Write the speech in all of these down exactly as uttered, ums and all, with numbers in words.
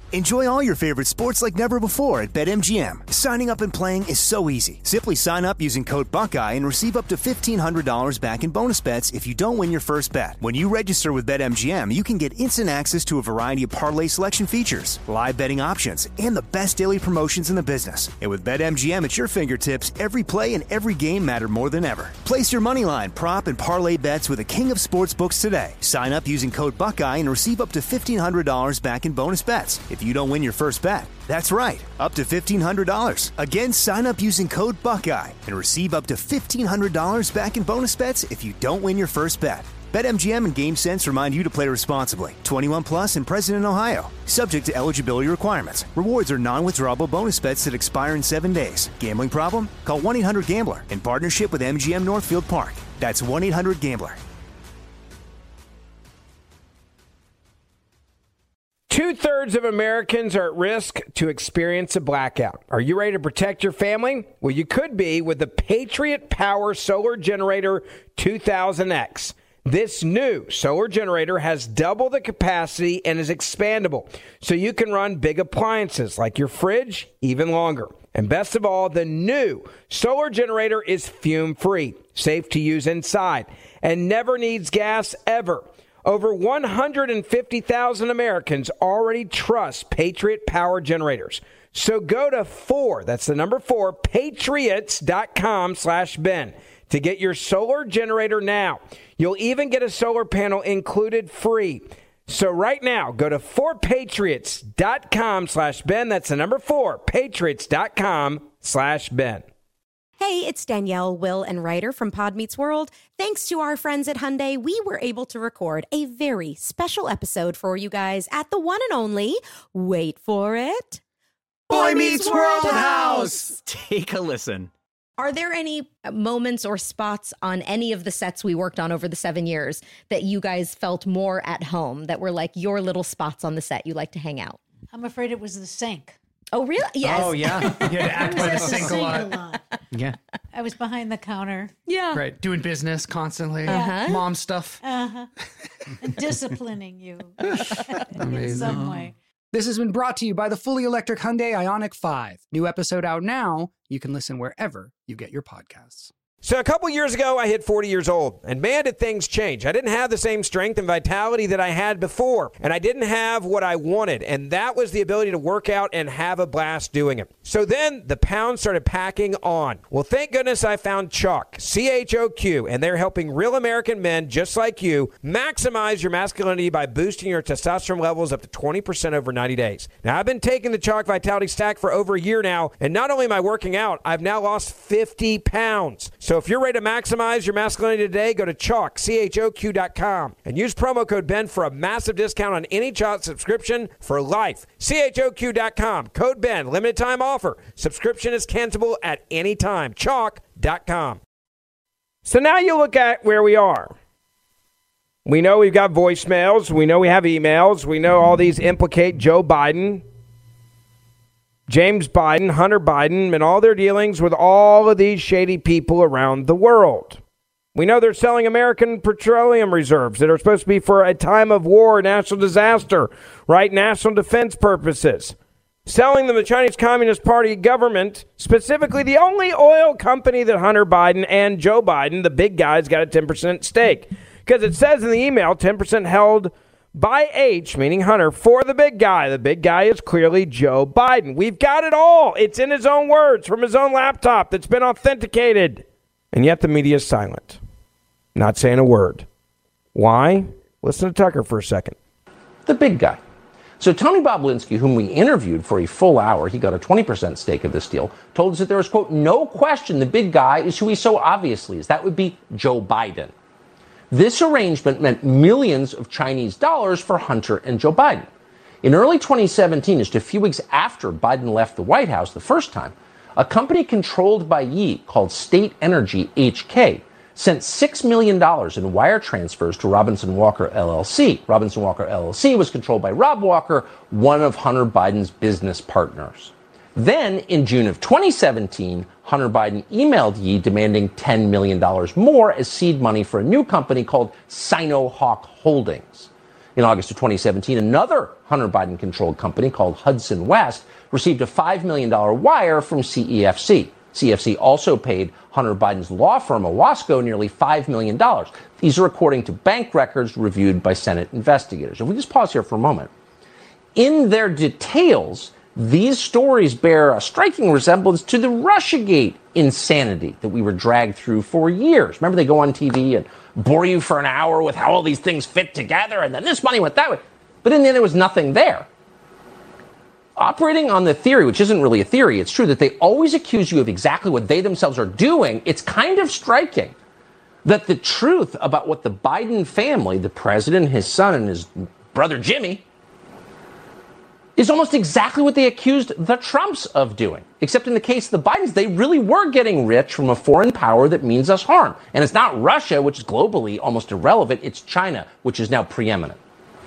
Enjoy all your favorite sports like never before at BetMGM. Signing up and playing is so easy. Simply sign up using code Buckeye and receive up to fifteen hundred dollars back in bonus bets if you don't win your first bet. When you register with BetMGM, you can get instant access to a variety of parlay selection features, live betting options, and the best daily promotions in the business. And with BetMGM at your fingertips, every play and every game matter more than ever. Place your moneyline, prop, and parlay bets with the king of sportsbooks today. Sign up using code Buckeye and receive up to fifteen hundred dollars back in bonus bets if you don't win your first bet. That's right, up to fifteen hundred dollars. Again, sign up using code Buckeye and receive up to fifteen hundred dollars back in bonus bets if you don't win your first bet. BetMGM and GameSense remind you to play responsibly. twenty-one plus and present in Ohio. Subject to eligibility requirements. Rewards are non-withdrawable bonus bets that expire in seven days. Gambling problem? Call one eight hundred gambler in partnership with M G M Northfield Park. That's one eight hundred gambler. Two-thirds of Americans are at risk to experience a blackout. Are you ready to protect your family? Well, you could be with the Patriot Power Solar Generator two thousand X. This new solar generator has double the capacity and is expandable, so you can run big appliances like your fridge even longer. And best of all, the new solar generator is fume-free, safe to use inside, and never needs gas ever. Over one hundred fifty thousand Americans already trust Patriot Power Generators. So go to four, that's the number four, patriots.com slash Ben to get your solar generator now. You'll even get a solar panel included free. So right now, go to four patriots.com slash Ben. That's the number four, patriots.com slash Ben. Hey, it's Danielle, Will, and Ryder from Pod Meets World. Thanks to our friends at Hyundai, we were able to record a very special episode for you guys at the one and only, wait for it, Boy Meets World House! Take a listen. Are there any moments or spots on any of the sets we worked on over the seven years that you guys felt more at home, that were like your little spots on the set you like to hang out? I'm afraid it was the sink. Oh, really? Yes. Oh, yeah. You had to act by the sink a lot. a lot. Yeah. I was behind the counter. Yeah. Right. Doing business constantly. Uh-huh. Mom stuff. Uh-huh. And disciplining you in Amazing. some way. This has been brought to you by the fully electric Hyundai Ioniq five. New episode out now. You can listen wherever you get your podcasts. So a couple years ago, I hit forty years old, and man, did things change. I didn't have the same strength and vitality that I had before, and I didn't have what I wanted, and that was the ability to work out and have a blast doing it. So then the pounds started packing on. Well, thank goodness I found Chalk, C H O Q, and they're helping real American men just like you maximize your masculinity by boosting your testosterone levels up to twenty percent over ninety days. Now, I've been taking the Chalk Vitality Stack for over a year now, and not only am I working out, I've now lost fifty pounds. So if you're ready to maximize your masculinity today, go to chalk, C H O Q dot com and use promo code Ben for a massive discount on any Chalk subscription for life. C H O Q dot com, code Ben, limited time offer. Subscription is cancelable at any time. chalk dot com. So now you look at where we are. We know we've got voicemails. We know we have emails. We know all these implicate Joe Biden, James Biden, Hunter Biden, and all their dealings with all of these shady people around the world. We know they're selling American petroleum reserves that are supposed to be for a time of war, national disaster, right? National defense purposes. Selling them to the Chinese Communist Party government, specifically the only oil company that Hunter Biden and Joe Biden, the big guys, got a ten percent stake. Because it says in the email, ten percent held by H, meaning Hunter, for the big guy. The big guy is clearly Joe Biden. We've got it all. It's in his own words from his own laptop that's been authenticated. And yet the media is silent. Not saying a word. Why? Listen to Tucker for a second. The big guy. So Tony Bobulinski, whom we interviewed for a full hour, he got a twenty percent stake of this deal, told us that there was, quote, no question the big guy is who he so obviously is. That would be Joe Biden. This arrangement meant millions of Chinese dollars for Hunter and Joe Biden. In early twenty seventeen, just a few weeks after Biden left the White House the first time, a company controlled by Yi called State Energy H K sent six million dollars in wire transfers to Robinson Walker L L C. Robinson Walker L L C was controlled by Rob Walker, one of Hunter Biden's business partners. Then, in June of twenty seventeen, Hunter Biden emailed Yi demanding ten million dollars more as seed money for a new company called Sinohawk Holdings. In August of twenty seventeen, another Hunter Biden-controlled company called Hudson West received a five million dollars wire from C E F C. C E F C also paid Hunter Biden's law firm, Owasco, nearly five million dollars. These are according to bank records reviewed by Senate investigators. If we just pause here for a moment. In their details, these stories bear a striking resemblance to the Russiagate insanity that we were dragged through for years. Remember, they go on T V and bore you for an hour with how all these things fit together, and then this money went that way. But in the end, there was nothing there. Operating on the theory, which isn't really a theory, it's true that they always accuse you of exactly what they themselves are doing. It's kind of striking that the truth about what the Biden family, the president, his son, and his brother Jimmy, is almost exactly what they accused the Trumps of doing. Except in the case of the Bidens, they really were getting rich from a foreign power that means us harm. And it's not Russia, which is globally almost irrelevant. It's China, which is now preeminent.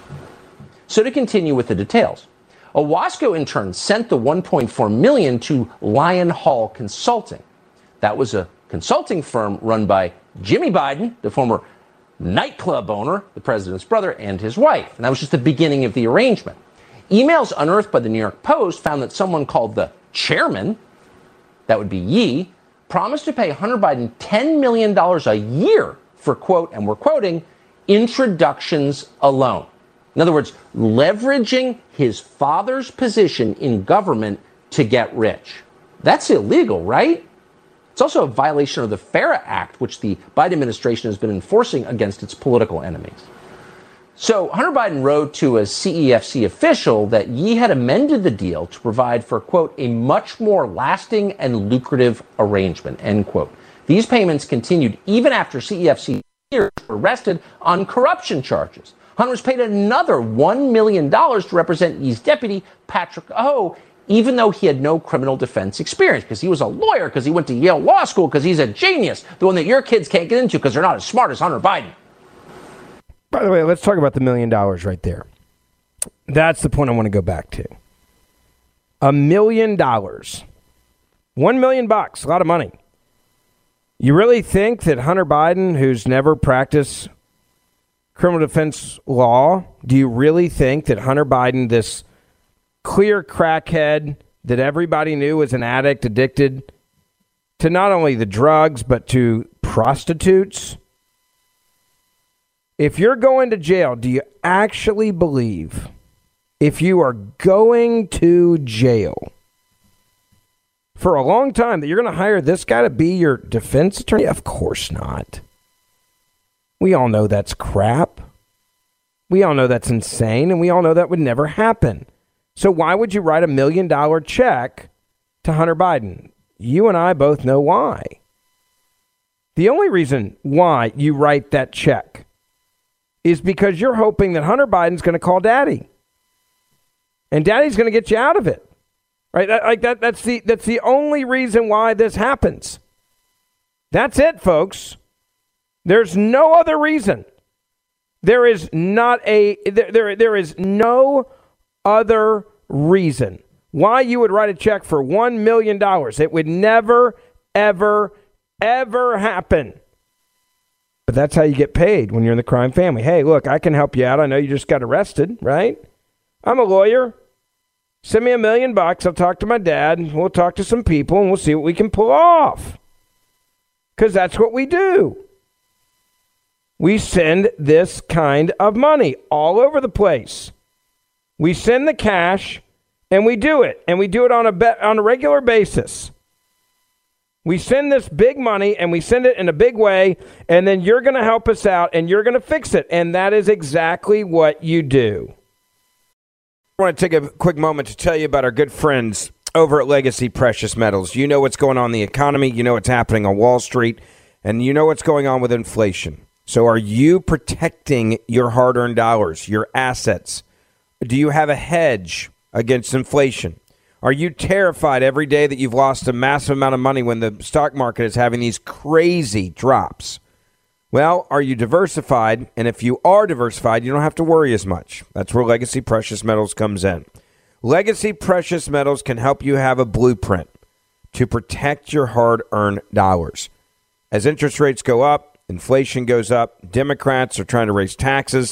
So to continue with the details, Owasco in turn sent the one point four million dollars to Lion Hall Consulting. That was a consulting firm run by Jimmy Biden, the former nightclub owner, the president's brother, and his wife. And that was just the beginning of the arrangement. Emails unearthed by the New York Post found that someone called the chairman, that would be Yi, promised to pay Hunter Biden ten million dollars a year for, quote, and we're quoting, introductions alone. In other words, leveraging his father's position in government to get rich. That's illegal, right? It's also a violation of the FARA Act, which the Biden administration has been enforcing against its political enemies. So Hunter Biden wrote to a C E F C official that Yi had amended the deal to provide for, quote, a much more lasting and lucrative arrangement, end quote. These payments continued even after C E F C were arrested on corruption charges. Hunter was paid another one million dollars to represent Yi's deputy, Patrick Ho, even though he had no criminal defense experience, because he was a lawyer, because he went to Yale Law School, because he's a genius, the one that your kids can't get into because they're not as smart as Hunter Biden. By the way, let's talk about the million dollars right there. That's the point I want to go back to. A million dollars. One million bucks, a lot of money. You really think that Hunter Biden, who's never practiced criminal defense law, do you really think that Hunter Biden, this clear crackhead that everybody knew was an addict, addicted to not only the drugs, but to prostitutes? If you're going to jail, do you actually believe, if you are going to jail for a long time, that you're going to hire this guy to be your defense attorney? Of course not. We all know that's crap. We all know that's insane, and we all know that would never happen. So why would you write a million dollar check to Hunter Biden? You and I both know why. The only reason why you write that check is because you're hoping that Hunter Biden's going to call daddy. And daddy's going to get you out of it. Right? That, like that that's the that's the only reason why this happens. That's it, folks. There's no other reason. There is not a there, there there is no other reason why you would write a check for one million dollars. It would never, ever, ever happen. But that's how you get paid when you're in the crime family. Hey, look, I can help you out. I know you just got arrested, right? I'm a lawyer. Send me a million bucks. I'll talk to my dad. We'll talk to some people, and we'll see what we can pull off. Because that's what we do. We send this kind of money all over the place. We send the cash, and we do it. And we do it on a be- on a regular basis. We send this big money, and we send it in a big way, and then you're going to help us out, and you're going to fix it. And that is exactly what you do. I want to take a quick moment to tell you about our good friends over at Legacy Precious Metals. You know what's going on in the economy. You know what's happening on Wall Street. And you know what's going on with inflation. So are you protecting your hard-earned dollars, your assets? Do you have a hedge against inflation? Are you terrified every day that you've lost a massive amount of money when the stock market is having these crazy drops? Well, are you diversified? And if you are diversified, you don't have to worry as much. That's where Legacy Precious Metals comes in. Legacy Precious Metals can help you have a blueprint to protect your hard-earned dollars. As interest rates go up, inflation goes up, Democrats are trying to raise taxes,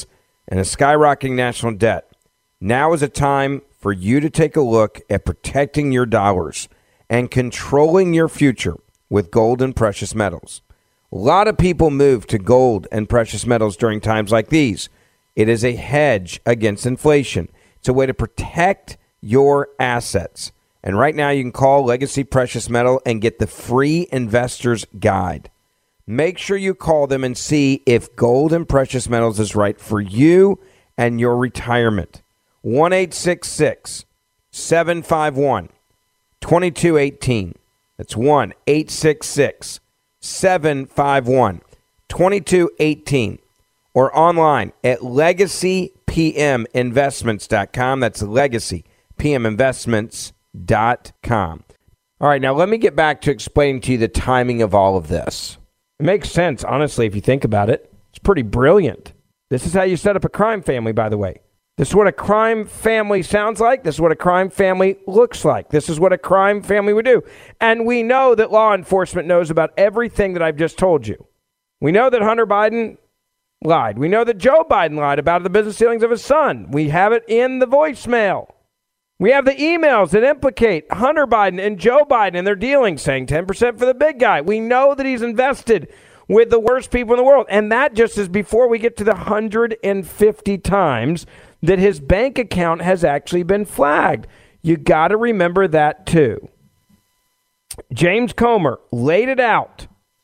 and a skyrocketing national debt, now is a time for you to take a look at protecting your dollars and controlling your future with gold and precious metals. A lot of people move to gold and precious metals during times like these. It is a hedge against inflation. It's a way to protect your assets. And right now you can call Legacy Precious Metal and get the free investor's guide. Make sure you call them and see if gold and precious metals is right for you and your retirement. one eight six six, seven five one, two two one eight. That's one eight six six, seven five one, two two one eight. Or online at legacy p m investments dot com. That's legacy p m investments dot com. All right, now let me get back to explaining to you the timing of all of this. It makes sense, honestly, if you think about it. It's pretty brilliant. This is how you set up a crime family, by the way. This is what a crime family sounds like. This is what a crime family looks like. This is what a crime family would do. And we know that law enforcement knows about everything that I've just told you. We know that Hunter Biden lied. We know that Joe Biden lied about the business dealings of his son. We have it in the voicemail. We have the emails that implicate Hunter Biden and Joe Biden in their dealings, saying ten percent for the big guy. We know that he's invested with the worst people in the world. And that just is before we get to the one hundred fifty times that his bank account has actually been flagged. You got to remember that too. James Comer laid it out,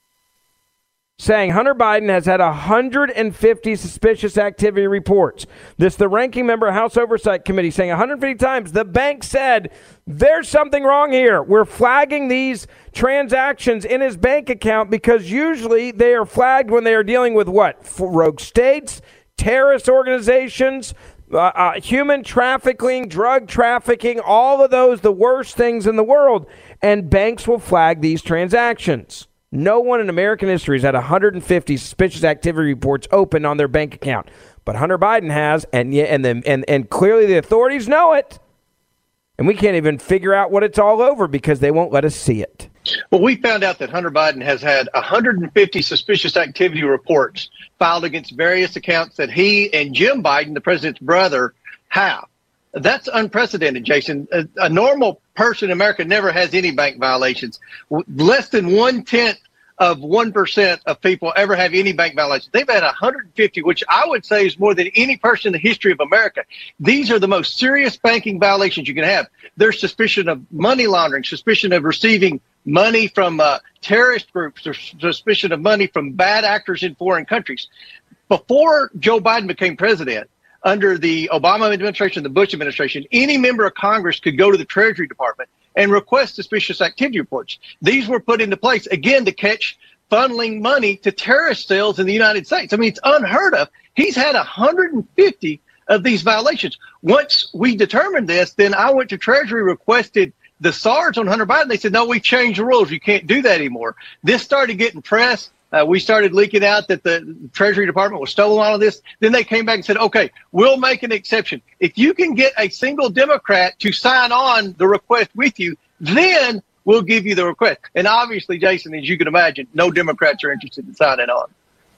saying Hunter Biden has had one hundred fifty suspicious activity reports. This the ranking member of House Oversight Committee saying one hundred fifty times the bank said there's something wrong here. We're flagging these transactions in his bank account because usually they are flagged when they are dealing with what? Rogue states, terrorist organizations, uh, uh, human trafficking, drug trafficking, all of those, the worst things in the world. And banks will flag these transactions. No one in American history has had one hundred fifty suspicious activity reports open on their bank account, but Hunter Biden has, and yeah, and the, and and clearly the authorities know it, and we can't even figure out what it's all over because they won't let us see it. Well, we found out that Hunter Biden has had one hundred fifty suspicious activity reports filed against various accounts that he and Jim Biden, the president's brother, have. That's unprecedented, Jason. A, a normal person in America never has any bank violations. Less than one-tenth of one percent of people ever have any bank violations. They've had one hundred fifty, which I would say is more than any person in the history of America. These are the most serious banking violations you can have. There's suspicion of money laundering, suspicion of receiving money from uh, terrorist groups, there's suspicion of money from bad actors in foreign countries. Before Joe Biden became president, under the Obama administration, the Bush administration, any member of Congress could go to the Treasury Department and request suspicious activity reports. These were put into place, again, to catch funneling money to terrorist cells in the United States. I mean, it's unheard of. He's had one hundred fifty of these violations. Once we determined this, then I went to Treasury, requested the SARS on Hunter Biden. They said, no, we changed the rules. You can't do that anymore. This started getting press. Uh, we started leaking out that the Treasury Department was stolen all of this. Then they came back and said, okay, we'll make an exception. If you can get a single Democrat to sign on the request with you, then we'll give you the request. And obviously, Jason, as you can imagine, no Democrats are interested in signing on.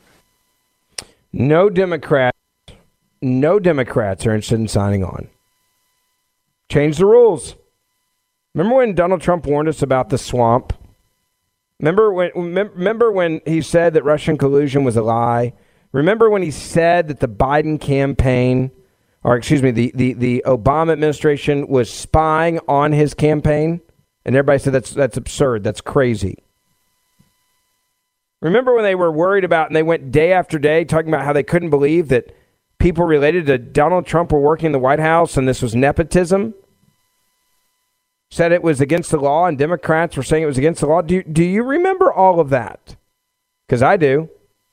No Democrats, no Democrats are interested in signing on. Change the rules. Remember when Donald Trump warned us about the swamp? Remember when, remember when he said that Russian collusion was a lie? Remember when he said that the Biden campaign, or excuse me, the, the, the Obama administration was spying on his campaign? And everybody said that's that's absurd. That's crazy. Remember when they were worried about, and they went day after day talking about how they couldn't believe that people related to Donald Trump were working in the White House and this was nepotism? Said it was against the law, and Democrats were saying it was against the law. Do, do you remember all of that? Because I do.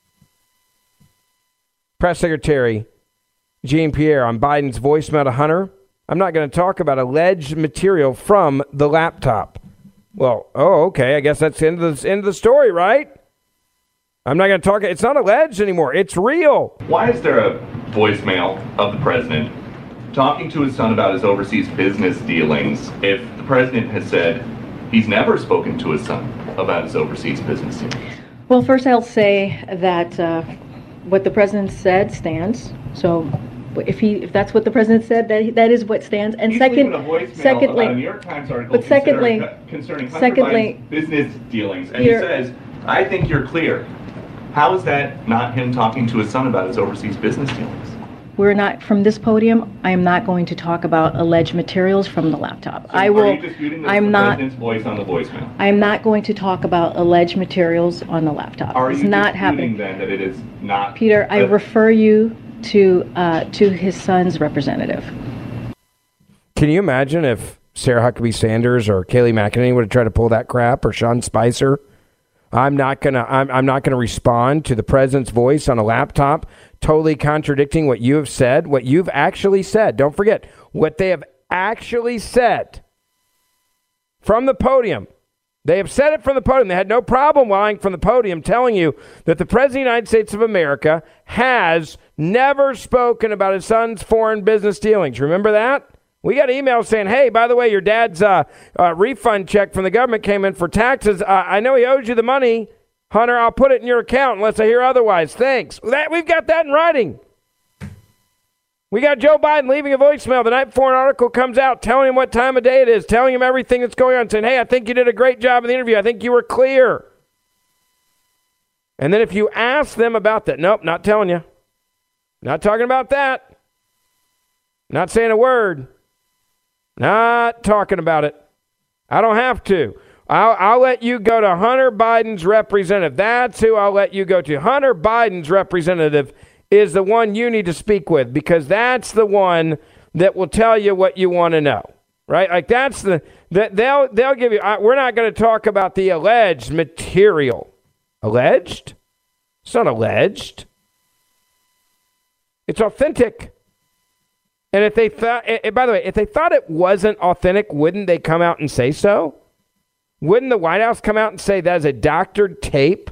Press Secretary Jean-Pierre on Biden's voicemail to Hunter. I'm not going to talk about alleged material from the laptop. Well, oh, okay. I guess that's the end of the, end of the story, right? I'm not going to talk. It's not alleged anymore. It's real. Why is there a voicemail of the president talking to his son about his overseas business dealings if the president has said he's never spoken to his son about his overseas business dealings? Well, first I'll say that uh, what the president said stands. So if he, if that's what the president said, that that is what stands. And He's second, leaving a voicemail secondly, about a New York Times article but secondly, concerning, concerning Hunter secondly, Biden's business dealings, and Peter, he says, "I think you're clear." How is that not him talking to his son about his overseas business dealings? We're not, from this podium, I am not going to talk about alleged materials from the laptop. So I are will, you disputing that I'm the not, president's voice on the voicemail? I am not going to talk about alleged materials on the laptop. Are It's you not disputing happening. then that it is not? Peter, I a- refer you to, uh, to his son's representative. Can you imagine if Sarah Huckabee Sanders or Kayleigh McEnany would have tried to pull that crap, or Sean Spicer? I'm not gonna. I'm, I'm not gonna respond to the president's voice on a laptop, totally contradicting what you have said, what you've actually said. Don't forget what they have actually said from the podium. They have said it from the podium. They had no problem lying from the podium, telling you that the president of the United States of America has never spoken about his son's foreign business dealings. Remember that? We got emails saying, hey, by the way, your dad's uh, uh, refund check from the government came in for taxes. Uh, I know he owes you the money. Hunter, I'll put it in your account unless I hear otherwise. Thanks. That, we've got that in writing. We got Joe Biden leaving a voicemail the night before an article comes out, telling him what time of day it is, telling him everything that's going on, saying, hey, I think you did a great job in the interview. I think you were clear. And then if you ask them about that, nope, not telling you. Not talking about that. Not saying a word. Not talking about it. I don't have to. I'll, I'll let you go to Hunter Biden's representative. That's who I'll let you go to. Hunter Biden's representative is the one you need to speak with, because that's the one that will tell you what you want to know, right? Like that's the that they'll they'll give you. I, we're not going to talk about the alleged material. Alleged? It's not alleged. It's authentic. And if they thought, and by the way, if they thought it wasn't authentic, wouldn't they come out and say so? Wouldn't the White House come out and say that is a doctored tape?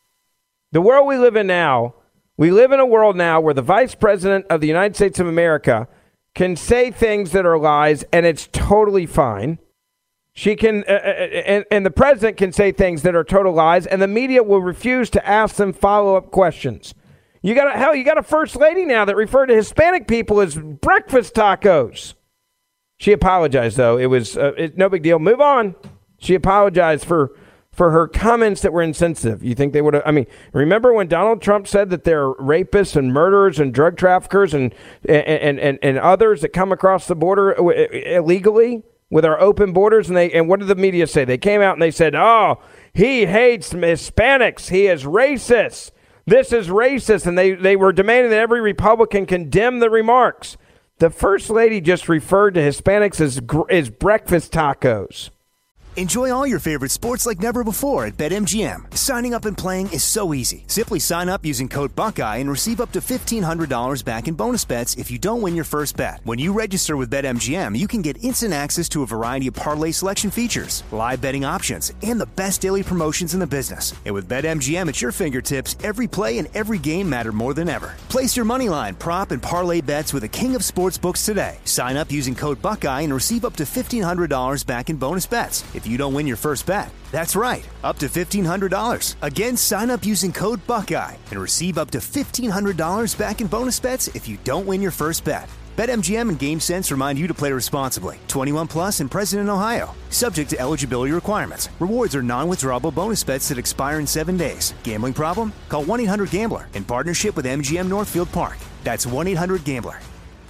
The world we live in now, we live in a world now where the Vice President of the United States of America can say things that are lies, and it's totally fine. She can, uh, and, and the President can say things that are total lies, and the media will refuse to ask them follow-up questions. You got a, hell, you got a first lady now that referred to Hispanic people as breakfast tacos. She apologized, though. It was uh, it, no big deal. Move on. She apologized for for her comments that were insensitive. You think they would have? I mean, remember when Donald Trump said that there are rapists and murderers and drug traffickers and and and, and others that come across the border illegally with our open borders? And they and what did the media say? They came out and they said, "Oh, he hates Hispanics. He is racist. This is racist," and they, they were demanding that every Republican condemn the remarks. The First Lady just referred to Hispanics as, as breakfast tacos. Enjoy all your favorite sports like never before at BetMGM. Signing up and playing is so easy. Simply sign up using code Buckeye and receive up to fifteen hundred dollars back in bonus bets if you don't win your first bet. When you register with BetMGM, you can get instant access to a variety of parlay selection features, live betting options, and the best daily promotions in the business. And with BetMGM at your fingertips, every play and every game matter more than ever. Place your moneyline, prop, and parlay bets with the king of sportsbooks today. Sign up using code Buckeye and receive up to fifteen hundred dollars back in bonus bets if you don't win your first bet. That's right, up to fifteen hundred dollars. Again, sign up using code Buckeye and receive up to fifteen hundred dollars back in bonus bets if you don't win your first bet. BetMGM and GameSense remind you to play responsibly. twenty-one plus and present in Ohio. Subject to eligibility requirements. Rewards are non-withdrawable bonus bets that expire in seven days. Gambling problem? Call one eight hundred gambler in partnership with M G M Northfield Park. That's one eight hundred gambler.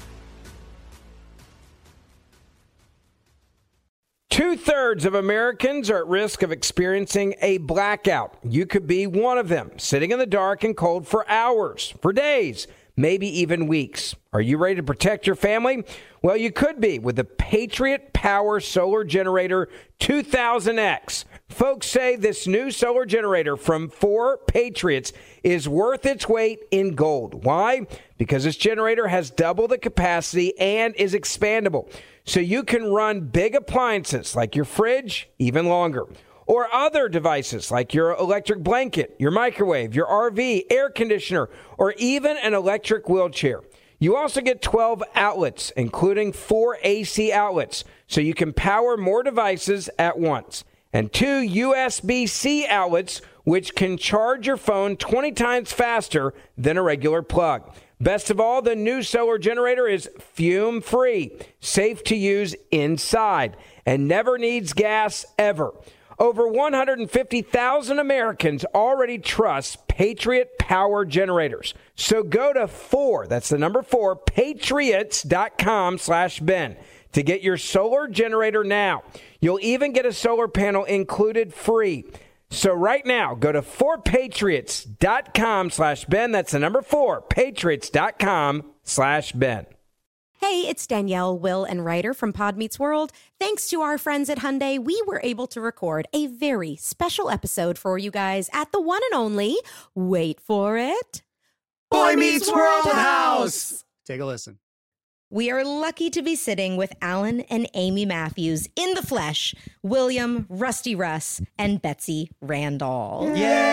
Two-thirds of Americans are at risk of experiencing a blackout. You could be one of them, sitting in the dark and cold for hours, for days, maybe even weeks. Are you ready to protect your family? Well, you could be with the Patriot Power Solar Generator two thousand X. Folks say this new solar generator from four Patriots is worth its weight in gold. Why? Because this generator has double the capacity and is expandable. So you can run big appliances like your fridge even longer, or other devices like your electric blanket, your microwave, your R V, air conditioner, or even an electric wheelchair. You also get twelve outlets, including four A C outlets, so you can power more devices at once. and two U S B C outlets, which can charge your phone twenty times faster than a regular plug. Best of all, the new solar generator is fume-free, safe to use inside, and never needs gas ever. Over one hundred fifty thousand Americans already trust Patriot Power Generators. So go to four, that's the number four, patriots.com slash Ben to get your solar generator now. You'll even get a solar panel included free. So right now, go to four patriots.com slash Ben. That's the number four, patriots.com slash Ben. Hey, it's Danielle, Will, and Ryder from Pod Meets World. Thanks to our friends at Hyundai, we were able to record a very special episode for you guys at the one and only, wait for it, Boy Meets World House. Take a listen. We are lucky to be sitting with Alan and Amy Matthews in the flesh, William, Rusty Russ, and Betsy Randall.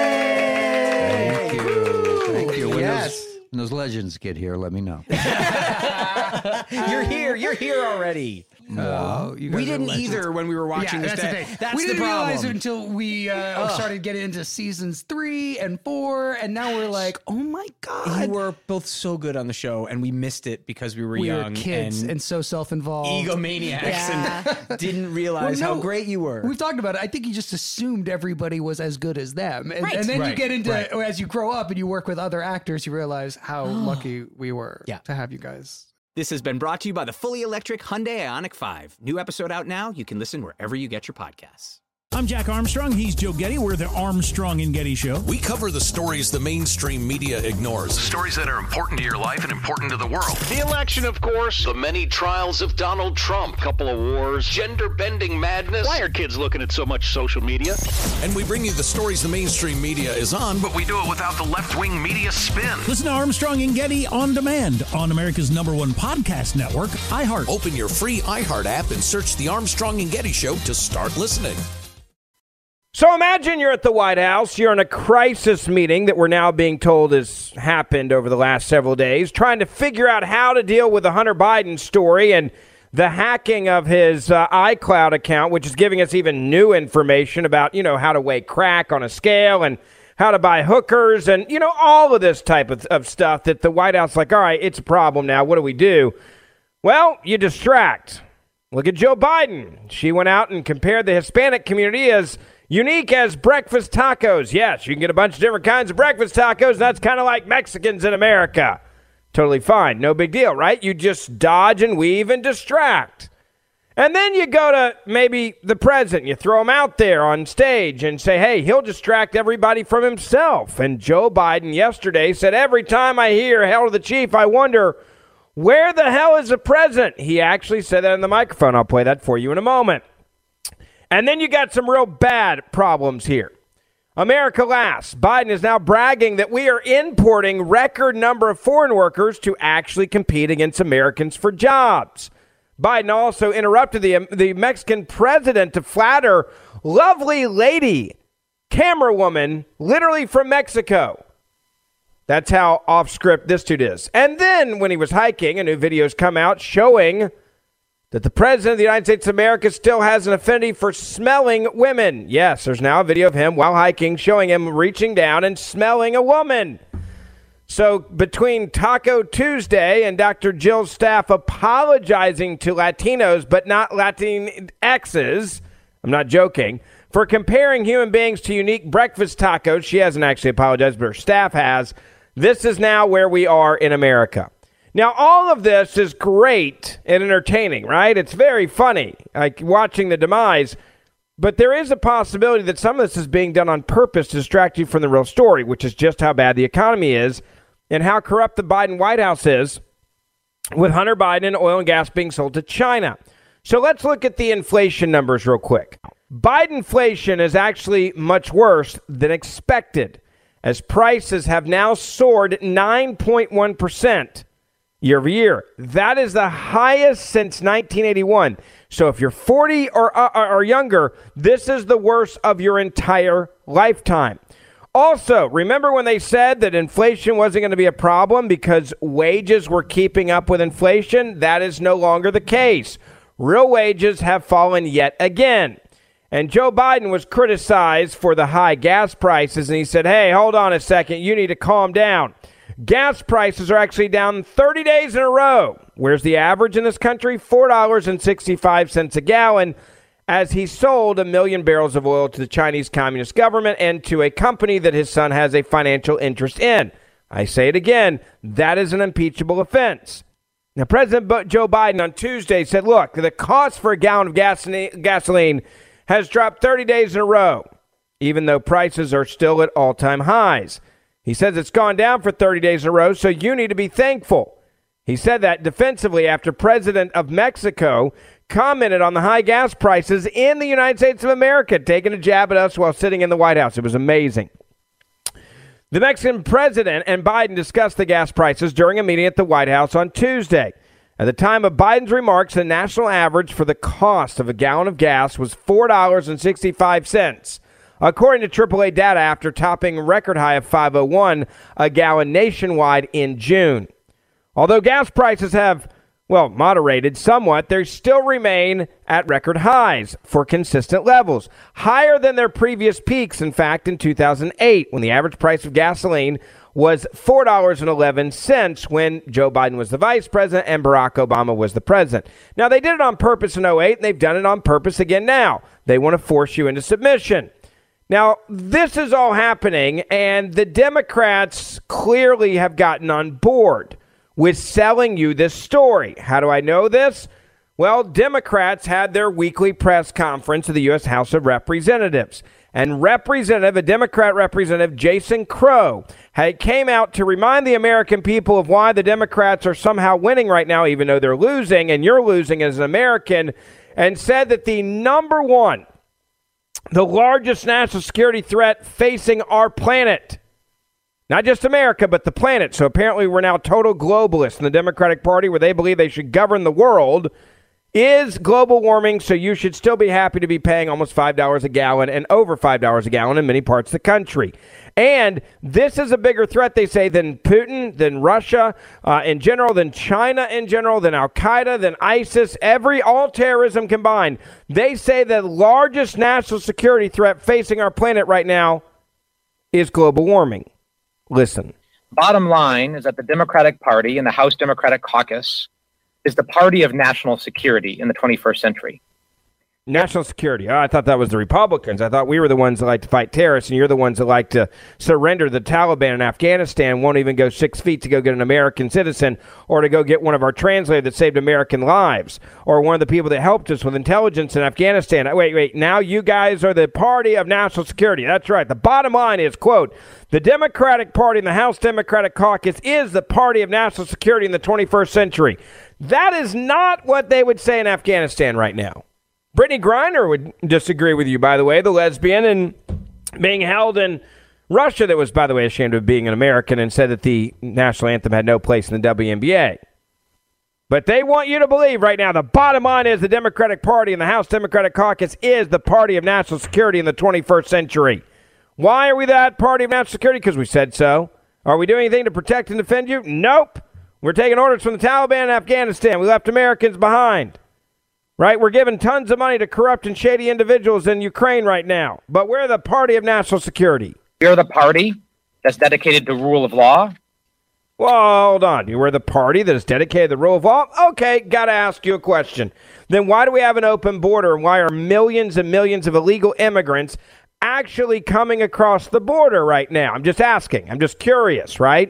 Thank you. Thank you. When, Yes. those, when those legends get here, let me know. You're here. You're here already. Oh, you guys we are didn't legends. either when we were watching Yeah, this. that's the day. thing. That's we the didn't problem. realize it until we uh, Ugh. started getting into seasons three and four, and now we're like, oh my god, You were both so good on the show, and we missed it because we were we young were kids and, and, so self-involved, egomaniacs Yeah. and didn't realize Well, no, how great you were. We've talked about it. I think you just assumed everybody was as good as them, and, Right. and then you Right, get into right. as you grow up and you work with other actors, you realize how lucky we were Yeah. to have you guys. This has been brought to you by the fully electric Hyundai Ioniq five. New episode out now. You can listen wherever you get your podcasts. I'm Jack Armstrong. He's Joe Getty. We're the Armstrong and Getty Show. We cover the stories the mainstream media ignores. Stories that are important to your life and important to the world. The election, of course. The many trials of Donald Trump. Couple of wars. Gender-bending madness. Why are kids looking at so much social media? And we bring you the stories the mainstream media is on, but we do it without the left-wing media spin. Listen to Armstrong and Getty on demand on America's number one podcast network, iHeart. Open your free iHeart app and search The Armstrong and Getty Show to start listening. So imagine you're at the White House, you're in a crisis meeting that we're now being told has happened over the last several days, trying to figure out how to deal with the Hunter Biden story and the hacking of his uh, iCloud account, which is giving us even new information about, you know, how to weigh crack on a scale and how to buy hookers and, you know, all of this type of, of stuff that the White House is like, all right, it's a problem now. What do we do? Well, you distract. Look at Joe Biden. She went out and compared the Hispanic community as unique as breakfast tacos. Yes, you can get a bunch of different kinds of breakfast tacos. That's kind of like Mexicans in America. Totally fine. No big deal, right? You just dodge and weave and distract. And then you go to maybe the president. You throw him out there on stage and say, hey, he'll distract everybody from himself. And Joe Biden yesterday said, every time I hear Hail to the Chief, I wonder, where the hell is the president? He actually said that in the microphone. I'll play that for you in a moment. And then you got some real bad problems here. America last. Biden is now bragging that we are importing record number of foreign workers to actually compete against Americans for jobs. Biden also interrupted the, the Mexican president to flatter lovely lady, camera woman, literally from Mexico. That's how off script this dude is. And then when he was hiking, a new video has come out showing that the president of the United States of America still has an affinity for smelling women. Yes, there's now a video of him while hiking showing him reaching down and smelling a woman. So between Taco Tuesday and Doctor Jill's staff apologizing to Latinos but not Latinxes, I'm not joking, for comparing human beings to unique breakfast tacos, she hasn't actually apologized, but her staff has. This is now where we are in America. Now, all of this is great and entertaining, right? It's very funny, like watching the demise. But there is a possibility that some of this is being done on purpose to distract you from the real story, which is just how bad the economy is and how corrupt the Biden White House is with Hunter Biden and oil and gas being sold to China. So let's look at the inflation numbers real quick. Bidenflation is actually much worse than expected, as prices have now soared nine point one percent. Year over year. That is the highest since nineteen eighty-one. So if you're forty or, uh, or younger, this is the worst of your entire lifetime. Also, remember when they said that inflation wasn't going to be a problem because wages were keeping up with inflation? That is no longer the case. Real wages have fallen yet again. And Joe Biden was criticized for the high gas prices, and he said, hey, hold on a second, you need to calm down. Gas prices are actually down thirty days in a row. Where's the average in this country? four dollars and sixty-five cents a gallon, as he sold a million barrels of oil to the Chinese Communist government and to a company that his son has a financial interest in. I say it again, that is an impeachable offense. Now, President Joe Biden on Tuesday said, look, the cost for a gallon of gasoline has dropped thirty days in a row, even though prices are still at all-time highs. He says it's gone down for thirty days in a row, so you need to be thankful. He said that defensively after President of Mexico commented on the high gas prices in the United States of America, taking a jab at us while sitting in the White House. It was amazing. The Mexican president and Biden discussed the gas prices during a meeting at the White House on Tuesday. At the time of Biden's remarks, the national average for the cost of a gallon of gas was four dollars and sixty-five cents. According to triple A data, after topping a record high of five oh one a gallon nationwide in June. Although gas prices have, well, moderated somewhat, they still remain at record highs for consistent levels, higher than their previous peaks, in fact, in two thousand eight, when the average price of gasoline was four dollars and eleven cents when Joe Biden was the vice president and Barack Obama was the president. Now, they did it on purpose in oh eight, and they've done it on purpose again now. They want to force you into submission. Now, this is all happening, and the Democrats clearly have gotten on board with selling you this story. How do I know this? Well, Democrats had their weekly press conference of the U S House of Representatives. And Representative, a Democrat Representative, Jason Crow, had came out to remind the American people of why the Democrats are somehow winning right now, even though they're losing, and you're losing as an American, and said that the number one, the largest national security threat facing our planet, not just America, but the planet. So apparently we're now total globalists in the Democratic Party, where they believe they should govern the world, is global warming. So you should still be happy to be paying almost five dollars a gallon and over five dollars a gallon in many parts of the country. And this is a bigger threat, they say, than Putin, than Russia uh, in general, than China in general, than Al-Qaeda, than ISIS, every, all terrorism combined. They say the largest national security threat facing our planet right now is global warming. Listen. Bottom line is that the Democratic Party and the House Democratic Caucus is the party of national security in the twenty-first century. National security. Oh, I thought that was the Republicans. I thought we were the ones that like to fight terrorists, and you're the ones that like to surrender the Taliban in Afghanistan, won't even go six feet to go get an American citizen or to go get one of our translators that saved American lives, or one of the people that helped us with intelligence in Afghanistan. Wait, wait, now you guys are the party of national security. That's right. The bottom line is, quote, the Democratic Party and the House Democratic Caucus is the party of national security in the twenty-first century. That is not what they would say in Afghanistan right now. Brittany Griner would disagree with you, by the way, the lesbian and being held in Russia that was, by the way, ashamed of being an American and said that the national anthem had no place in the W N B A. But they want you to believe right now the bottom line is the Democratic Party and the House Democratic Caucus is the party of national security in the twenty-first century. Why are we that party of national security? Because we said so. Are we doing anything to protect and defend you? Nope. We're taking orders from the Taliban in Afghanistan. We left Americans behind. Right? We're giving tons of money to corrupt and shady individuals in Ukraine right now. But we're the party of national security. You're the party that's dedicated to rule of law? Well, hold on. You were the party that is dedicated to the rule of law? Okay, got to ask you a question. Then why do we have an open border? And why are millions and millions of illegal immigrants actually coming across the border right now? I'm just asking. I'm just curious, right?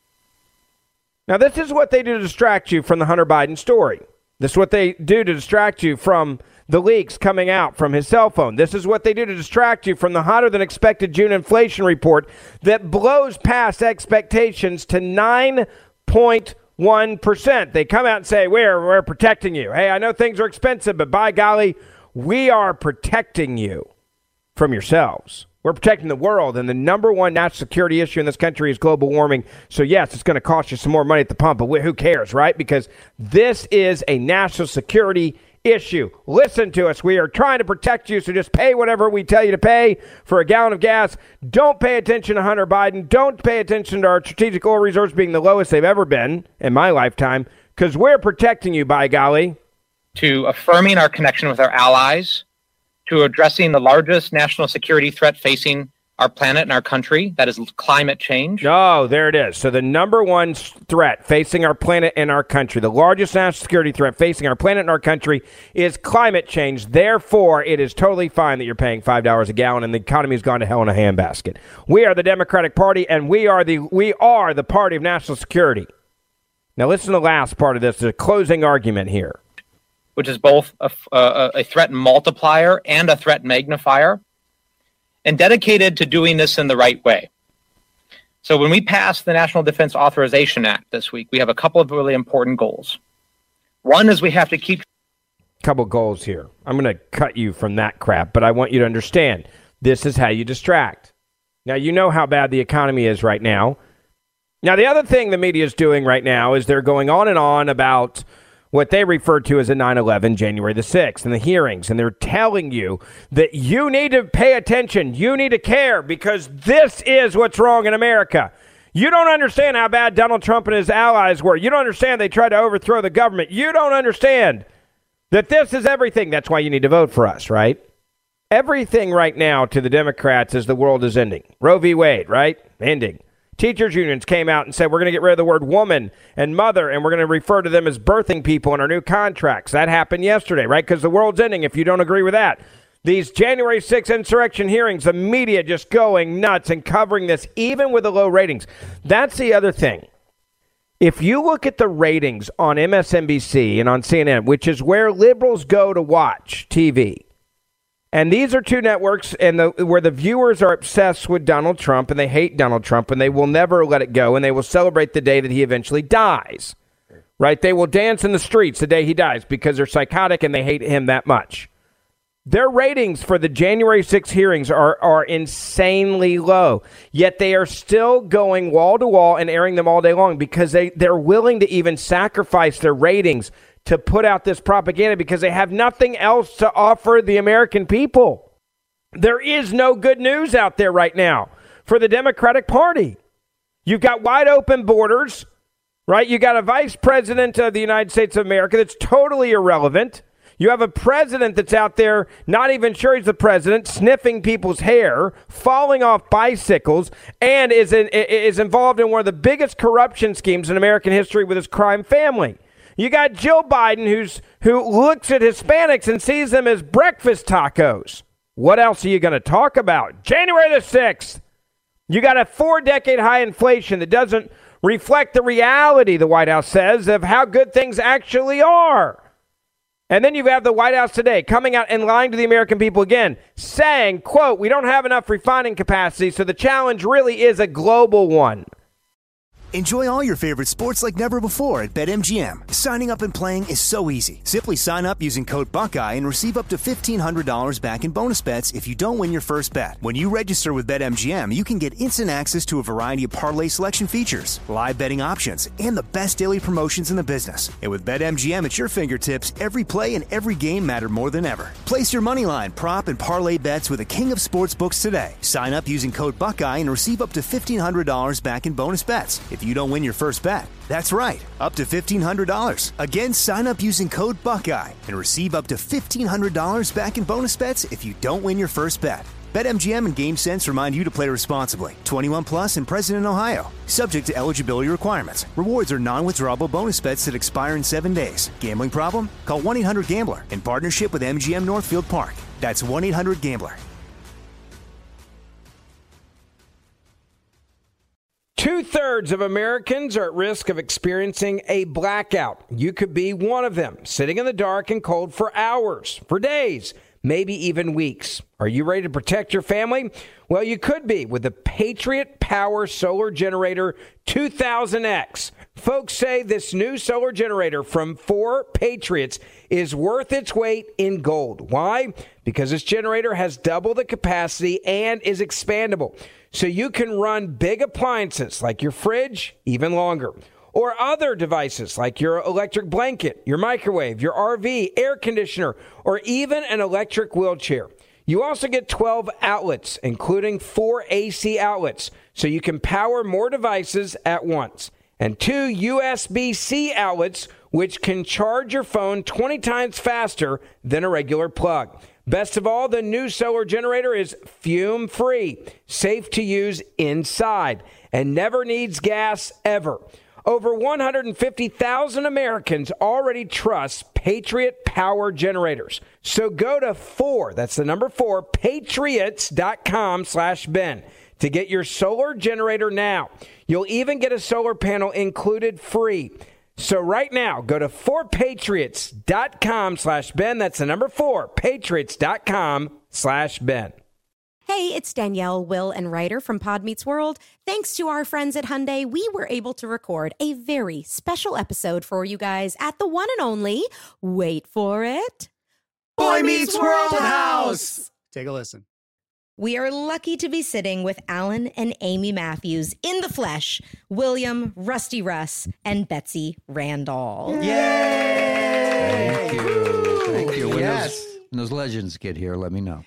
Now, this is what they do to distract you from the Hunter Biden story. This is what they do to distract you from the leaks coming out from his cell phone. This is what they do to distract you from the hotter than expected June inflation report that blows past expectations to nine point one percent. They come out and say, we're, we're protecting you. Hey, I know things are expensive, but by golly, we are protecting you from yourselves. We're protecting the world, and the number one national security issue in this country is global warming. So, yes, it's going to cost you some more money at the pump, but who cares, right? Because this is a national security issue. Listen to us. We are trying to protect you, so just pay whatever we tell you to pay for a gallon of gas. Don't pay attention to Hunter Biden. Don't pay attention to our strategic oil reserves being the lowest they've ever been in my lifetime, because we're protecting you, by golly. To affirming our connection with our allies, to addressing the largest national security threat facing our planet and our country, that is climate change. Oh, there it is. So the number one threat facing our planet and our country, the largest national security threat facing our planet and our country is climate change. Therefore, it is totally fine that you're paying five dollars a gallon and the economy has gone to hell in a handbasket. We are the Democratic Party, and we are the we are the party of national security. Now listen to the last part of this, the closing argument here. Which is both a, a, a threat multiplier and a threat magnifier, and dedicated to doing this in the right way. So when we passed the National Defense Authorization Act this week, we have a couple of really important goals. One is we have to keep... Couple goals here. I'm going to cut you from that crap, but I want you to understand, this is how you distract. Now, you know how bad the economy is right now. Now, the other thing the media is doing right now is they're going on and on about what they refer to as a nine eleven, January the sixth, and the hearings. And they're telling you that you need to pay attention. You need to care because this is what's wrong in America. You don't understand how bad Donald Trump and his allies were. You don't understand they tried to overthrow the government. You don't understand that this is everything. That's why you need to vote for us, right? Everything right now to the Democrats is the world is ending. Roe v. Wade, right? Ending. Teachers unions came out and said we're going to get rid of the word woman and mother, and we're going to refer to them as birthing people in our new contracts. That happened yesterday, right? Because the world's ending if you don't agree with that. These January sixth insurrection hearings, the media just going nuts and covering this, even with the low ratings. That's the other thing. If you look at the ratings on M S N B C and on C N N, which is where liberals go to watch T V, and these are two networks and the, where the viewers are obsessed with Donald Trump and they hate Donald Trump and they will never let it go and they will celebrate the day that he eventually dies, right? They will dance in the streets the day he dies because they're psychotic and they hate him that much. Their ratings for the January sixth hearings are, are insanely low, yet they are still going wall to wall and airing them all day long because they, they're willing to even sacrifice their ratings to put out this propaganda because they have nothing else to offer the American people. There is no good news out there right now for the Democratic Party. You've got wide open borders, right? You got a vice president of the United States of America that's totally irrelevant. You have a president that's out there not even sure he's the president, sniffing people's hair, falling off bicycles, and is in, is involved in one of the biggest corruption schemes in American history with his crime family. You got Jill Biden, who's who looks at Hispanics and sees them as breakfast tacos. What else are you going to talk about? January the sixth. You got a four-decade high inflation that doesn't reflect the reality, the White House says, of how good things actually are. And then you have the White House today coming out and lying to the American people again, saying, quote, we don't have enough refining capacity, so the challenge really is a global one. Enjoy all your favorite sports like never before at BetMGM. Signing up and playing is so easy. Simply sign up using code Buckeye and receive up to fifteen hundred dollars back in bonus bets if you don't win your first bet. When you register with BetMGM, you can get instant access to a variety of parlay selection features, live betting options, and the best daily promotions in the business. And with BetMGM at your fingertips, every play and every game matter more than ever. Place your moneyline, prop, and parlay bets with the king of sportsbooks today. Sign up using code Buckeye and receive up to fifteen hundred dollars back in bonus bets if you don't win your first bet. That's right, up to fifteen hundred dollars. Again, sign up using code Buckeye and receive up to fifteen hundred dollars back in bonus bets if you don't win your first bet. BetMGM and GameSense remind you to play responsibly. twenty-one plus and present in Ohio. Subject to eligibility requirements. Rewards are non-withdrawable bonus bets that expire in seven days. Gambling problem? Call one eight hundred gambler in partnership with M G M Northfield Park. That's one eight hundred gambler. Two-thirds of Americans are at risk of experiencing a blackout. You could be one of them, sitting in the dark and cold for hours, for days, maybe even weeks. Are you ready to protect your family? Well, you could be with the Patriot Power Solar Generator two thousand X. Folks say this new solar generator from four Patriots is worth its weight in gold. Why? Because this generator has double the capacity and is expandable. So you can run big appliances like your fridge even longer, or other devices like your electric blanket, your microwave, your R V, air conditioner, or even an electric wheelchair. You also get twelve outlets, including four A C outlets, so you can power more devices at once, and two U S B C outlets which can charge your phone twenty times faster than a regular plug. Best of all, the new solar generator is fume-free, safe to use inside, and never needs gas ever. Over one hundred fifty thousand Americans already trust Patriot Power Generators. So go to four, that's the number four, patriots.com slash Ben to get your solar generator now. You'll even get a solar panel included free. So right now, go to four patriots dot com slash Ben. That's the number four, patriots.com slash Ben. Hey, it's Danielle, Will, and Ryder from Pod Meets World. Thanks to our friends at Hyundai, we were able to record a very special episode for you guys at the one and only, wait for it, Boy Meets World House. Take a listen. We are lucky to be sitting with Alan and Amy Matthews in the flesh, William, Rusty Russ, and Betsy Randall. Yay! Thank you. Thank you. When, Yes. those, when those legends get here, let me know.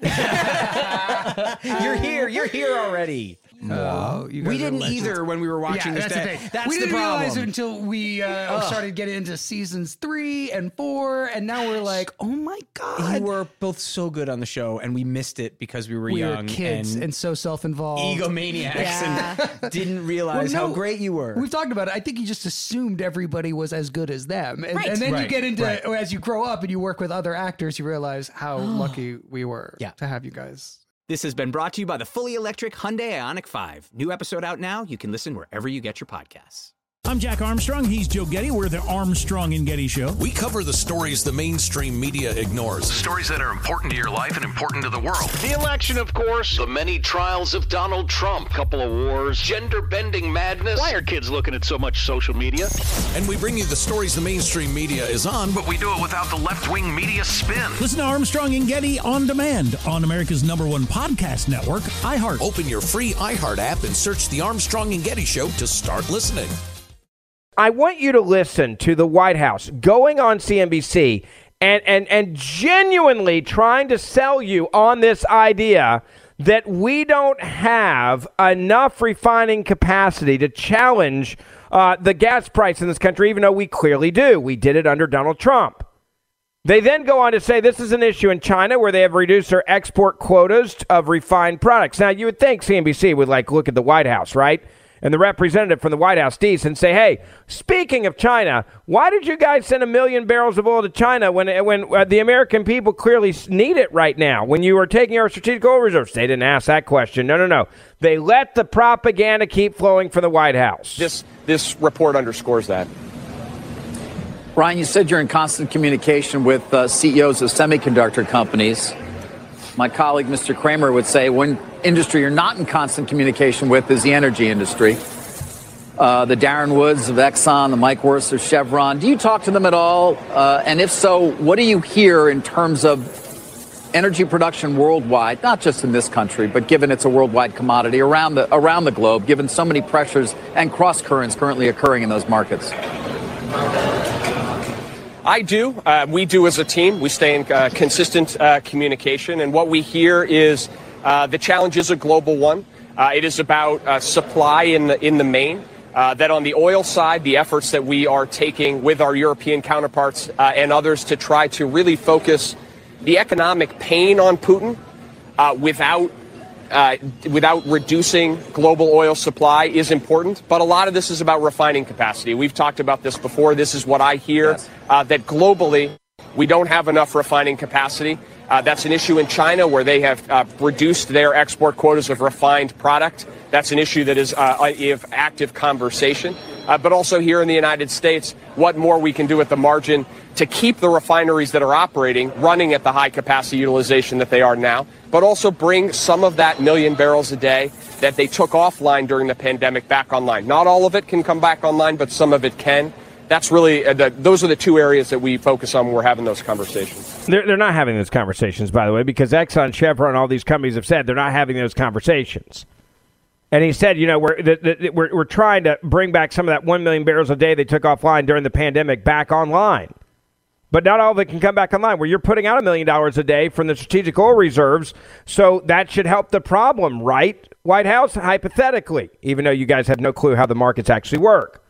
You're here. You're here already. No, you guys we are didn't legends. either when we were watching Yeah, this. that's the day. thing. That's we the didn't realize problem. it until we uh, Ugh. started getting into seasons three and four, and now we're like, oh my god, You were both so good on the show, and we missed it because we were we young were kids and, and, so self-involved, egomaniacs, Yeah. and didn't realize Well, no, how great you were. We've talked about it. I think you just assumed everybody was as good as them, and, Right. and then you Right, get into right. as you grow up and you work with other actors, you realize how lucky we were Yeah. to have you guys. This has been brought to you by the fully electric Hyundai Ioniq five. New episode out now. You can listen wherever you get your podcasts. I'm Jack Armstrong. He's Joe Getty. We're the Armstrong and Getty Show. We cover the stories the mainstream media ignores. Stories that are important to your life and important to the world. The election, of course. The many trials of Donald Trump. Couple of wars. Gender-bending madness. Why are kids looking at so much social media? And we bring you the stories the mainstream media is on, but we do it without the left-wing media spin. Listen to Armstrong and Getty on demand on America's number one podcast network, iHeart. Open your free iHeart app and search The Armstrong and Getty Show to start listening. I want you to listen to the White House going on C N B C and, and, and genuinely trying to sell you on this idea that we don't have enough refining capacity to challenge uh, the gas price in this country, even though we clearly do. We did it under Donald Trump. They then go on to say this is an issue in China where they have reduced their export quotas of refined products. Now, you would think C N B C would like look at the White House, right? And the representative from the White House, Deese, and say, hey, speaking of China, why did you guys send a million barrels of oil to China when when uh, the American people clearly need it right now, when you are taking our strategic oil reserves? They didn't ask that question. No, no, no. They let the propaganda keep flowing from the White House. This, this report underscores that. Ryan, you said you're in constant communication with uh, C E Os of semiconductor companies. My colleague, Mister Kramer, would say one industry you're not in constant communication with is the energy industry. Uh, the Darren Woods of Exxon, the Mike Wirtz of Chevron. Do you talk to them at all? Uh, and if so, what do you hear in terms of energy production worldwide, not just in this country, but given it's a worldwide commodity around the around the globe, given so many pressures and cross currents currently occurring in those markets? I do. Uh, we do as a team. We stay in uh, consistent uh, communication. And what we hear is uh, the challenge is a global one. Uh, it is about uh, supply in the, in the main. Uh, that on the oil side, the efforts that we are taking with our European counterparts uh, and others to try to really focus the economic pain on Putin uh, without Uh, without reducing global oil supply is important. But a lot of this is about refining capacity. We've talked about this before. This is what I hear, yes. uh, that globally we don't have enough refining capacity. Uh, that's an issue in China where they have uh, reduced their export quotas of refined product. That's an issue that is uh, of active conversation. Uh, but also here in the United States, what more we can do at the margin to keep the refineries that are operating running at the high capacity utilization that they are now, but also bring some of that million barrels a day that they took offline during the pandemic back online. Not all of it can come back online, but some of it can. That's really, uh, the, those are the two areas that we focus on when we're having those conversations. They're, they're not having those conversations, by the way, because Exxon, Chevron, all these companies have said they're not having those conversations. And he said, you know, we're, the, the, we're, we're trying to bring back some of that one million barrels a day they took offline during the pandemic back online. But not all of it can come back online, where you're putting out a million dollars a day from the strategic oil reserves. So that should help the problem, right, White House? Hypothetically, even though you guys have no clue how the markets actually work.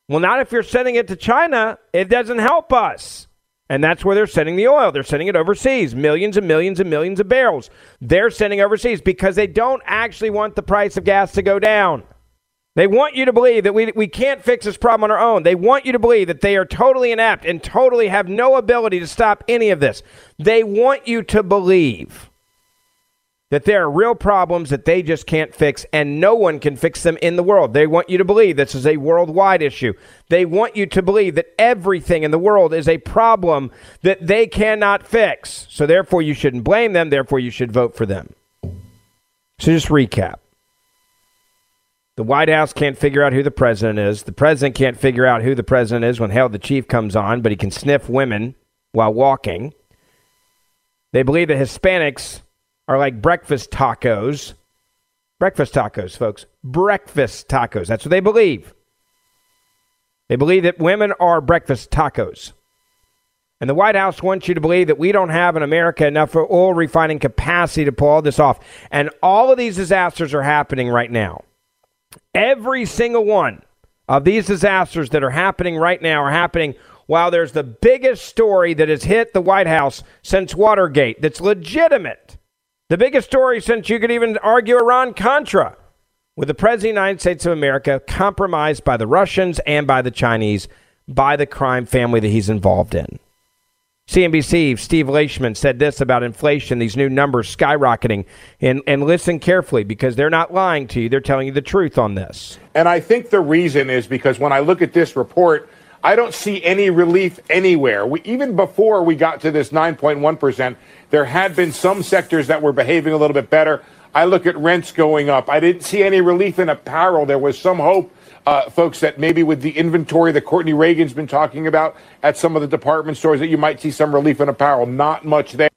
Well, not if you're sending it to China. It doesn't help us. And that's where they're sending the oil. They're sending it overseas, millions and millions and millions of barrels. They're sending overseas because they don't actually want the price of gas to go down. They want you to believe that we, we can't fix this problem on our own. They want you to believe that they are totally inept and totally have no ability to stop any of this. They want you to believe that there are real problems that they just can't fix, and no one can fix them in the world. They want you to believe this is a worldwide issue. They want you to believe that everything in the world is a problem that they cannot fix. So therefore, you shouldn't blame them. Therefore, you should vote for them. So just recap. The White House can't figure out who the president is. The president can't figure out who the president is when Hail the Chief comes on, but he can sniff women while walking. They believe that Hispanics are like breakfast tacos. Breakfast tacos, folks. Breakfast tacos. That's what they believe. They believe that women are breakfast tacos. And the White House wants you to believe that we don't have in America enough oil refining capacity to pull all this off. And all of these disasters are happening right now. Every single one of these disasters that are happening right now are happening while there's the biggest story that has hit the White House since Watergate that's legitimate. The biggest story since you could even argue Iran-Contra, with the President of the United States of America compromised by the Russians and by the Chinese, by the crime family that he's involved in. C N B C, Steve Leishman said this about inflation, these new numbers skyrocketing, and, and listen carefully because they're not lying to you. They're telling you the truth on this. And I think the reason is because when I look at this report, I don't see any relief anywhere. We, even before we got to this nine point one percent, there had been some sectors that were behaving a little bit better. I look at rents going up. I didn't see any relief in apparel. There was some hope, uh, folks, that maybe with the inventory that Courtney Reagan's been talking about at some of the department stores, that you might see some relief in apparel. Not much there.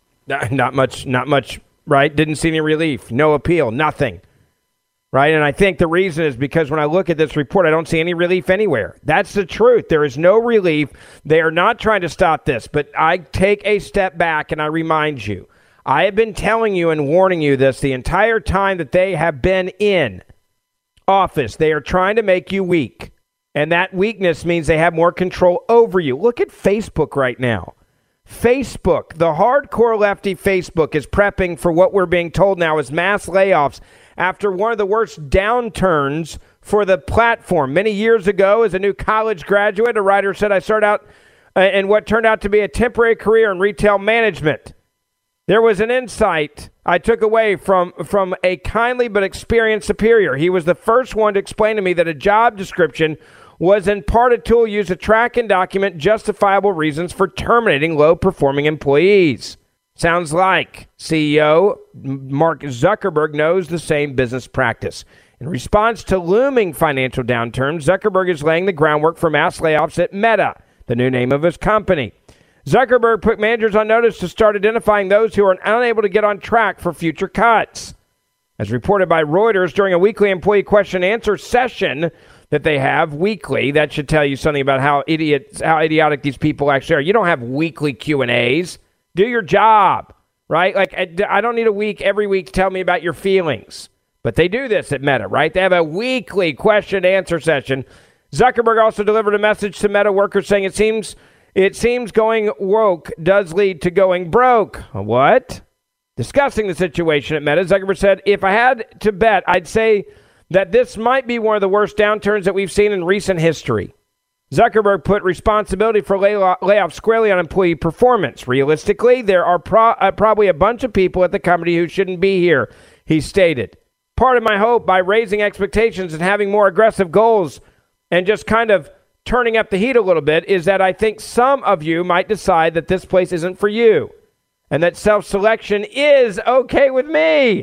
Not much, not much, right? Didn't see any relief. No appeal, nothing. Right? And I think the reason is because when I look at this report, I don't see any relief anywhere. That's the truth. There is no relief. They are not trying to stop this. But I take a step back and I remind you, I have been telling you and warning you this the entire time that they have been in office. They are trying to make you weak. And that weakness means they have more control over you. Look at Facebook right now. Facebook, the hardcore lefty Facebook, is prepping for what we're being told now is mass layoffs after one of the worst downturns for the platform. Many years ago, as a new college graduate, a writer said, I started out uh, in what turned out to be a temporary career in retail management. There was an insight I took away from, from a kindly but experienced superior. He was the first one to explain to me that a job description was in part a tool used to track and document justifiable reasons for terminating low-performing employees. Sounds like C E O Mark Zuckerberg knows the same business practice. In response to looming financial downturn, Zuckerberg is laying the groundwork for mass layoffs at Meta, the new name of his company. Zuckerberg put managers on notice to start identifying those who are unable to get on track for future cuts. As reported by Reuters during a weekly employee question and answer session that they have weekly, that should tell you something about how idiots, how idiotic these people actually are. You don't have weekly Q and A's. Do your job, right? Like, I don't need a week every week to tell me about your feelings. But they do this at Meta, right? They have a weekly question and answer session. Zuckerberg also delivered a message to Meta workers saying it seems it seems going woke does lead to going broke. What? Discussing the situation at Meta, Zuckerberg said, if I had to bet, I'd say that this might be one of the worst downturns that we've seen in recent history. Zuckerberg put responsibility for lay- layoffs squarely on employee performance. Realistically, there are pro- uh, probably a bunch of people at the company who shouldn't be here, he stated. Part of my hope by raising expectations and having more aggressive goals and just kind of turning up the heat a little bit is that I think some of you might decide that this place isn't for you and that self-selection is okay with me.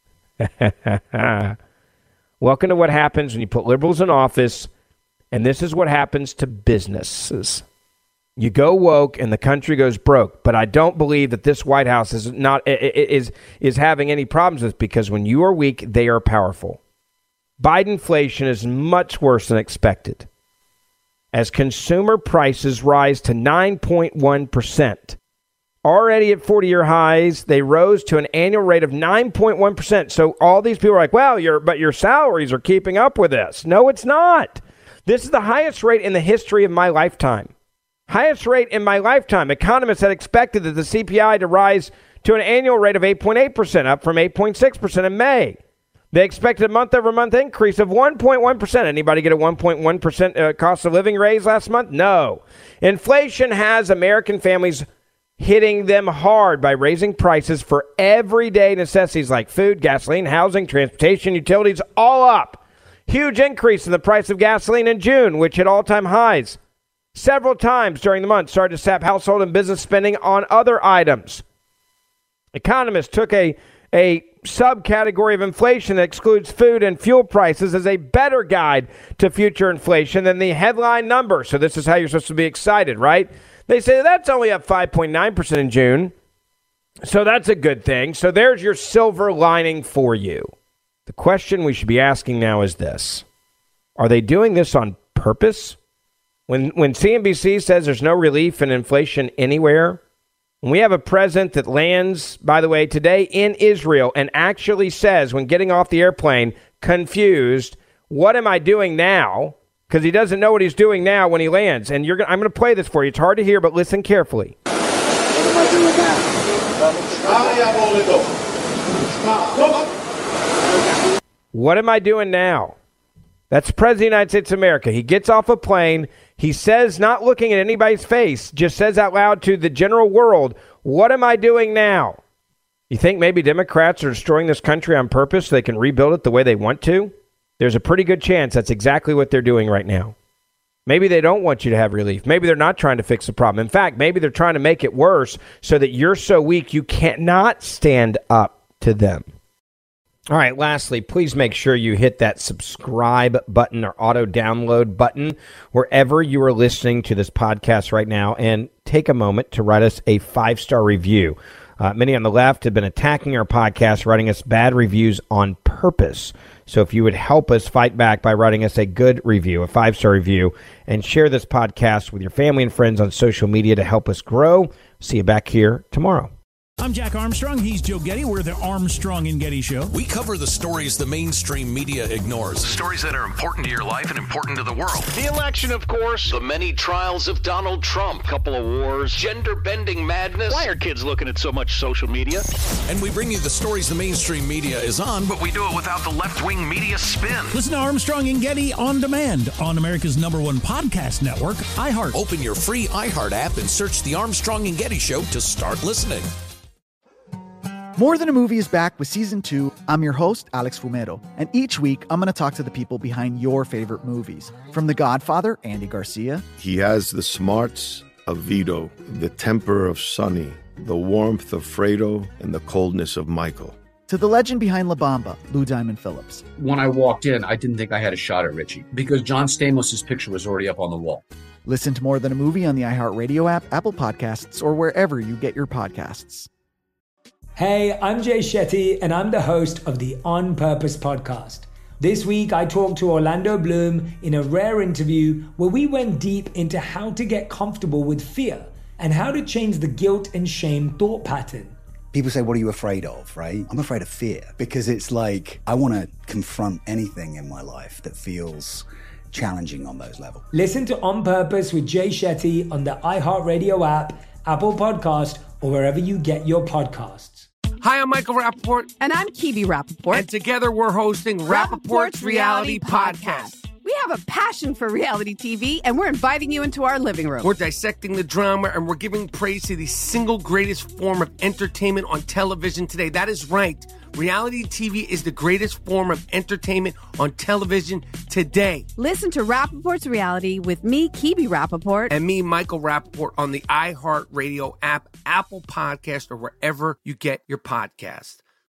Welcome to what happens when you put liberals in office. And this is what happens to businesses. You go woke and the country goes broke. But I don't believe that this White House is not is is having any problems with, because when you are weak, they are powerful. Bidenflation is much worse than expected. As consumer prices rise to nine point one percent. Already at forty-year highs, they rose to an annual rate of nine point one percent. So all these people are like, well, your but your salaries are keeping up with this. No, it's not. This is the highest rate in the history of my lifetime. Highest rate in my lifetime. Economists had expected that the C P I to rise to an annual rate of eight point eight percent, up from eight point six percent in May. They expected a month-over-month increase of one point one percent. Anybody get a one point one percent uh, cost of living raise last month? No. Inflation has American families hitting them hard by raising prices for everyday necessities like food, gasoline, housing, transportation, utilities, all up. Huge increase in the price of gasoline in June, which hit all-time highs. Several times during the month started to sap household and business spending on other items. Economists took a, a subcategory of inflation that excludes food and fuel prices as a better guide to future inflation than the headline number. So this is how you're supposed to be excited, right? They say that's only up five point nine percent in June. So that's a good thing. So there's your silver lining for you. The question we should be asking now is this. Are they doing this on purpose? When when C N B C says there's no relief in inflation anywhere, when we have a president that lands, by the way, today in Israel and actually says when getting off the airplane, confused, what am I doing now? Because he doesn't know what he's doing now when he lands. And you're gonna, I'm going to play this for you. It's hard to hear, but listen carefully. What am I doing now? What am I doing now? That's the President of the United States of America. He gets off a plane. He says, not looking at anybody's face, just says out loud to the general world, what am I doing now? You think maybe Democrats are destroying this country on purpose so they can rebuild it the way they want to? There's a pretty good chance that's exactly what they're doing right now. Maybe they don't want you to have relief. Maybe they're not trying to fix the problem. In fact, maybe they're trying to make it worse so that you're so weak you cannot stand up to them. All right, lastly, please make sure you hit that subscribe button or auto download button wherever you are listening to this podcast right now, and take a moment to write us a five-star review. Uh, many on the left have been attacking our podcast, writing us bad reviews on purpose. So if you would help us fight back by writing us a good review, a five-star review, and share this podcast with your family and friends on social media to help us grow. See you back here tomorrow. I'm Jack Armstrong. He's Joe Getty. We're the Armstrong and Getty Show. We cover the stories the mainstream media ignores. The stories that are important to your life and important to the world. The election, of course. The many trials of Donald Trump. Couple of wars. Gender-bending madness. Why are kids looking at so much social media? And we bring you the stories the mainstream media is on, but we do it without the left-wing media spin. Listen to Armstrong and Getty on demand on America's number one podcast network, iHeart. Open your free iHeart app and search The Armstrong and Getty Show to start listening. More Than a Movie is back with Season two. I'm your host, Alex Fumero, and each week I'm going to talk to the people behind your favorite movies. From The Godfather, Andy Garcia. He has the smarts of Vito, the temper of Sonny, the warmth of Fredo, and the coldness of Michael. To the legend behind La Bamba, Lou Diamond Phillips. When I walked in, I didn't think I had a shot at Richie because John Stamos' picture was already up on the wall. Listen to More Than a Movie on the iHeartRadio app, Apple Podcasts, or wherever you get your podcasts. Hey, I'm Jay Shetty, and I'm the host of the On Purpose podcast. This week, I talked to Orlando Bloom in a rare interview where we went deep into how to get comfortable with fear and how to change the guilt and shame thought pattern. People say, what are you afraid of, right? I'm afraid of fear because it's like I want to confront anything in my life that feels challenging on those levels. Listen to On Purpose with Jay Shetty on the iHeartRadio app, Apple Podcast, or wherever you get your podcasts. Hi, I'm Michael Rappaport. And I'm Kibi Rappaport. And together we're hosting Rappaport's Reality Podcast. We have a passion for reality T V, and we're inviting you into our living room. We're dissecting the drama, and we're giving praise to the single greatest form of entertainment on television today. That is right. Reality T V is the greatest form of entertainment on television today. Listen to Rappaport's Reality with me, Kibi Rappaport. And me, Michael Rappaport, on the iHeartRadio app, Apple Podcast, or wherever you get your podcast.